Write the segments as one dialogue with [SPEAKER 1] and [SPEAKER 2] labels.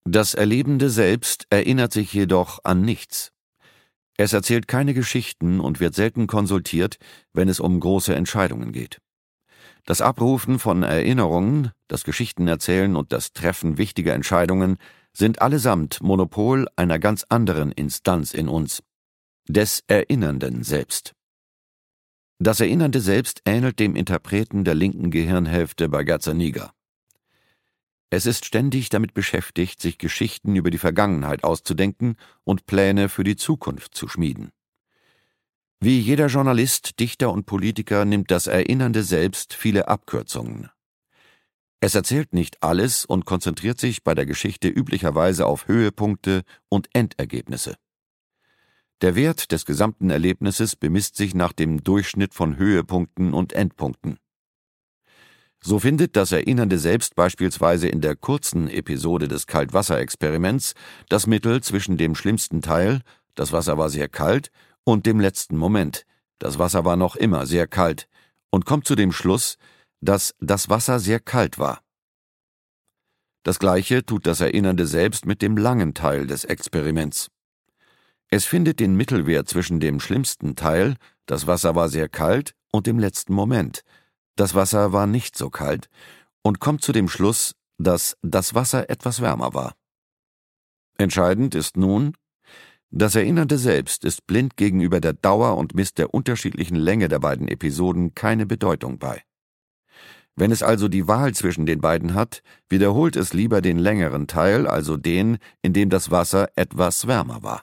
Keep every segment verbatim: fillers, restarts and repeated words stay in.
[SPEAKER 1] Das Erlebende selbst erinnert sich jedoch an nichts. Es erzählt keine Geschichten und wird selten konsultiert, wenn es um große Entscheidungen geht. Das Abrufen von Erinnerungen, das Geschichtenerzählen und das Treffen wichtiger Entscheidungen sind allesamt Monopol einer ganz anderen Instanz in uns, des Erinnernden selbst. Das Erinnernde Selbst ähnelt dem Interpreten der linken Gehirnhälfte bei Gazzaniga. Es ist ständig damit beschäftigt, sich Geschichten über die Vergangenheit auszudenken und Pläne für die Zukunft zu schmieden. Wie jeder Journalist, Dichter und Politiker nimmt das Erinnernde Selbst viele Abkürzungen. Es erzählt nicht alles und konzentriert sich bei der Geschichte üblicherweise auf Höhepunkte und Endergebnisse. Der Wert des gesamten Erlebnisses bemisst sich nach dem Durchschnitt von Höhepunkten und Endpunkten. So findet das Erinnernde Selbst beispielsweise in der kurzen Episode des Kaltwasserexperiments das Mittel zwischen dem schlimmsten Teil, das Wasser war sehr kalt, und dem letzten Moment, das Wasser war noch immer sehr kalt, und kommt zu dem Schluss, dass das Wasser sehr kalt war. Das Gleiche tut das Erinnernde Selbst mit dem langen Teil des Experiments. Es findet den Mittelwert zwischen dem schlimmsten Teil, das Wasser war sehr kalt, und dem letzten Moment, das Wasser war nicht so kalt, und kommt zu dem Schluss, dass das Wasser etwas wärmer war. Entscheidend ist nun, das Erinnernde Selbst ist blind gegenüber der Dauer und misst der unterschiedlichen Länge der beiden Episoden keine Bedeutung bei. Wenn es also die Wahl zwischen den beiden hat, wiederholt es lieber den längeren Teil, also den, in dem das Wasser etwas wärmer war.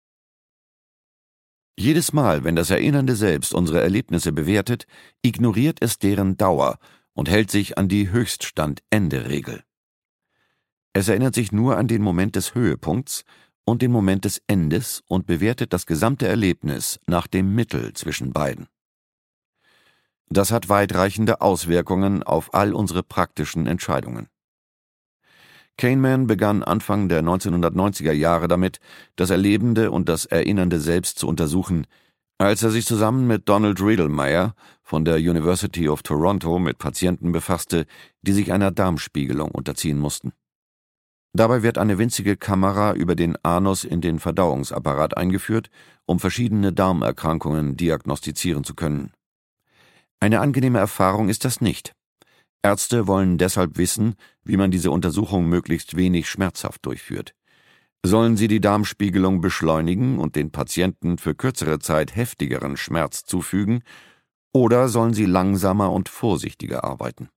[SPEAKER 1] Jedes Mal, wenn das Erinnernde Selbst unsere Erlebnisse bewertet, ignoriert es deren Dauer und hält sich an die Höchststand-Ende-Regel. Es erinnert sich nur an den Moment des Höhepunkts und den Moment des Endes und bewertet das gesamte Erlebnis nach dem Mittel zwischen beiden. Das hat weitreichende Auswirkungen auf all unsere praktischen Entscheidungen. Kahneman begann Anfang der neunzehnhundertneunziger Jahre damit, das Erlebende und das Erinnernde Selbst zu untersuchen, als er sich zusammen mit Donald Riedlmayer von der University of Toronto mit Patienten befasste, die sich einer Darmspiegelung unterziehen mussten. Dabei wird eine winzige Kamera über den Anus in den Verdauungsapparat eingeführt, um verschiedene Darmerkrankungen diagnostizieren zu können. Eine angenehme Erfahrung ist das nicht. Ärzte wollen deshalb wissen, wie man diese Untersuchung möglichst wenig schmerzhaft durchführt. Sollen sie die Darmspiegelung beschleunigen und den Patienten für kürzere Zeit heftigeren Schmerz zufügen, oder sollen sie langsamer und vorsichtiger arbeiten?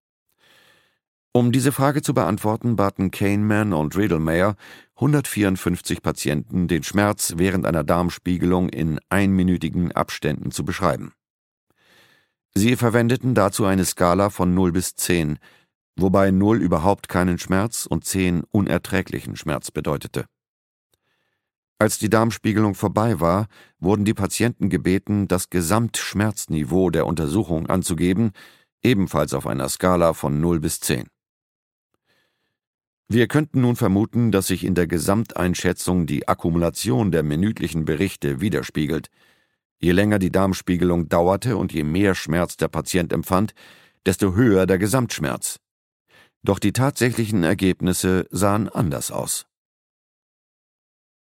[SPEAKER 1] Um diese Frage zu beantworten, baten Kahneman und Riedlmayer hundertvierundfünfzig Patienten, den Schmerz während einer Darmspiegelung in einminütigen Abständen zu beschreiben. Sie verwendeten dazu eine Skala von null bis zehn, wobei null überhaupt keinen Schmerz und zehn unerträglichen Schmerz bedeutete. Als die Darmspiegelung vorbei war, wurden die Patienten gebeten, das Gesamtschmerzniveau der Untersuchung anzugeben, ebenfalls auf einer Skala von null bis zehn. Wir könnten nun vermuten, dass sich in der Gesamteinschätzung die Akkumulation der minütlichen Berichte widerspiegelt. Je länger die Darmspiegelung dauerte und je mehr Schmerz der Patient empfand, desto höher der Gesamtschmerz. Doch die tatsächlichen Ergebnisse sahen anders aus.